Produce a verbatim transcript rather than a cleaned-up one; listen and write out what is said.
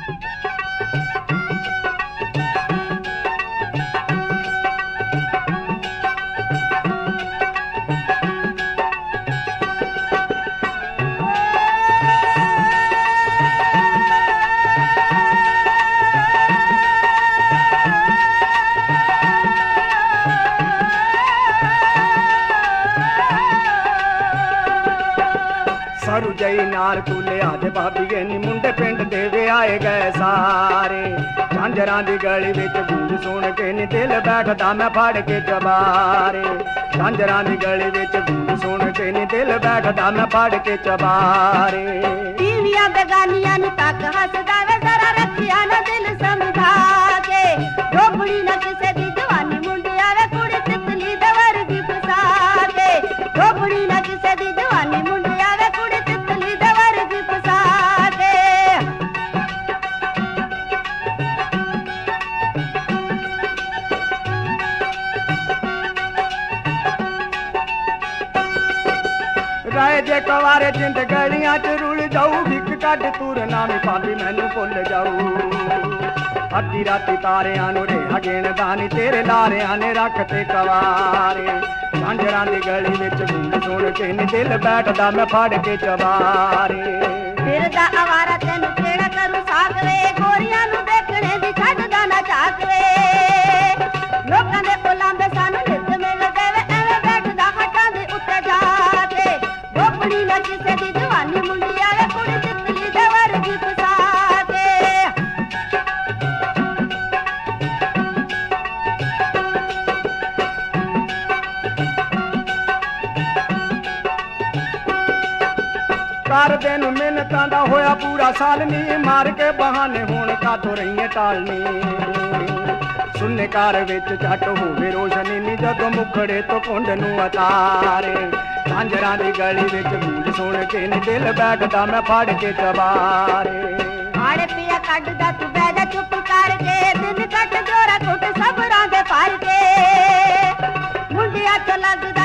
सारू जई नार कूले आदे भाभीए नी मुंडे पिंड दे वे आए गए सारे झांझरां दी गली विच गूंज सुन के नी दिल बैठदा मैं फड़ के चबारे झांझरां दी गली विच गूंज सुन के नी दिल बैठदा मैं फड़ के चबारे टीवियां बेगानियां नु तक हसदा वे जरा रखिया ना दिल समझा के ढोबड़ी ना किसे दी जवानी मुंडिया वे कुड़ी तितली दे वर्गी फसा के ढोबड़ी ना किसे दी जवानी मुंडिया वे कुड़ी तितली दे वर्गी फसा के राय जे कवारे जिंद गलियां च रुल जाऊ विक कट तुर नामी भाभी मैनू भुल जाऊ अद्धी राती तारियां नू रेहा गेण दानी तेरे लारियां ने रख ते कवारे झांझरां दी गली विच गूंज सुन के नी दिल बैठदा मैं फड़ के चबारे फिरदा आवारा तेनू केड़ा करू साकवे गोरियां नू देखणे दी छड्डदा ना चाकवे लोकां दे बुलांदे सानू नित मिल देवे एवें बैठदा हटां दे उत्ते जा के ढोबड़ी ना किसे दी जवानी मुंडिया वे कुड़ी तितली दे वर्गी फसा के कर दिन मिन्नतां दा होया पूरा साल नी मार के बहाने हुण काथों रहीए टालनी सुन्ने घर विच झट होवे रोशनी नी जदों मुखड़े तो कुंड नू अतारे झांझरां दी गली विच गूंज सुन के नी दिल बैठदा मैं फड़ के चबारे आड़े पिया कड्डदा तू बैठा चुप करके दिन कट जोरा कुट सबरां दे पाल के मुंडिया तो लगदा